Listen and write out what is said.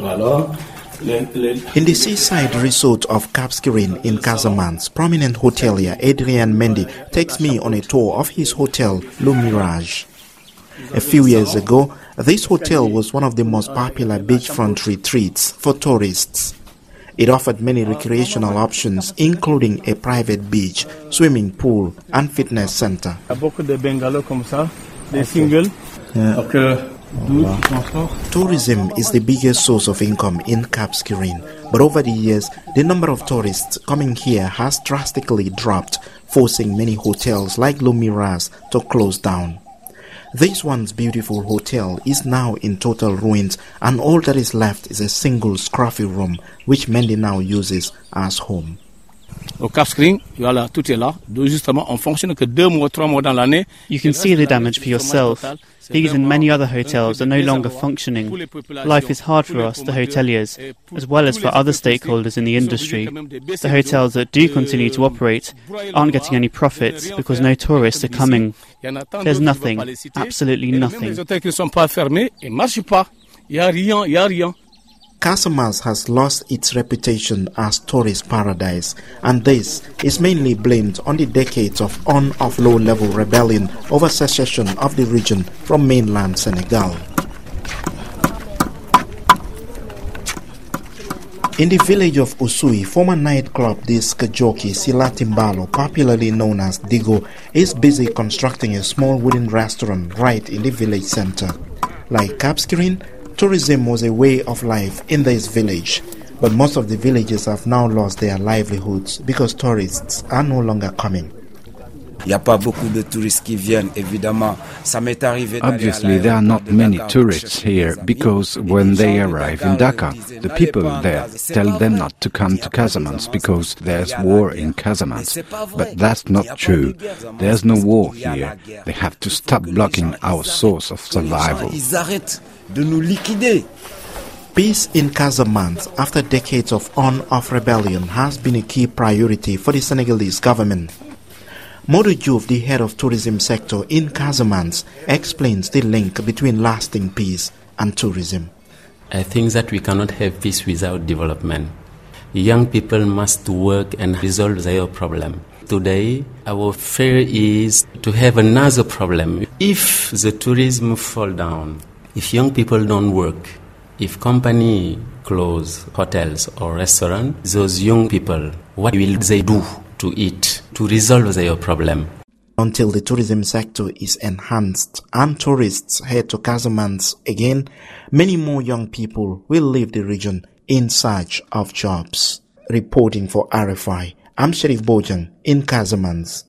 In the seaside resort of Cap Skirring in Casamance, prominent hotelier Adrien Mendy takes me on a tour of his hotel, Le Mirage. A few years ago, this hotel was one of the most popular beachfront retreats for tourists. It offered many recreational options, including a private beach, swimming pool, and fitness center. Tourism is the biggest source of income in Cap Skirring, but over the years, the number of tourists coming here has drastically dropped, forcing many hotels like Le Mirage to close down. This once beautiful hotel is now in total ruins, and all that is left is a single scruffy room, which Mendy now uses as home. Au Cap Skirring, voilà, tout est là. Justement, on fonctionne que 2 mois, 3 mois dans l'année. You can see the damage for yourself. These and many other hotels are no longer functioning. Life is hard for us, the hoteliers, as well as for other stakeholders in the industry. The hotels that do continue to operate aren't getting any profits because no tourists are coming. There's nothing, absolutely nothing. Casamance has lost its reputation as tourist paradise, and this is mainly blamed on the decades of on-off low-level rebellion over secession of the region from mainland Senegal. In the village of Oussouye, former nightclub disc jockey Sila Timbalo, popularly known as Digo, is busy constructing a small wooden restaurant right in the village center. Like Cap Skirring, tourism was a way of life in this village, but most of the villagers have now lost their livelihoods because tourists are no longer coming. Obviously, there are not many tourists here because when they arrive in Dakar, the people there tell them not to come to Casamance because there's war in Casamance. But that's not true. There's no war here. They have to stop blocking our source of survival. Peace in Casamance after decades of on-off rebellion has been a key priority for the Senegalese government. Modou Diouf, the head of tourism sector in Casamance, explains the link between lasting peace and tourism. I think that we cannot have peace without development. Young people must work and resolve their problem. Today, our fear is to have another problem. If the tourism fall down, if young people don't work, if company close hotels or restaurants, those young people, what will they do to eat, to resolve their problem? Until the tourism sector is enhanced and tourists head to Casamance again, many more young people will leave the region in search of jobs. Reporting for RFI, I'm Sherif Bojang in Casamance.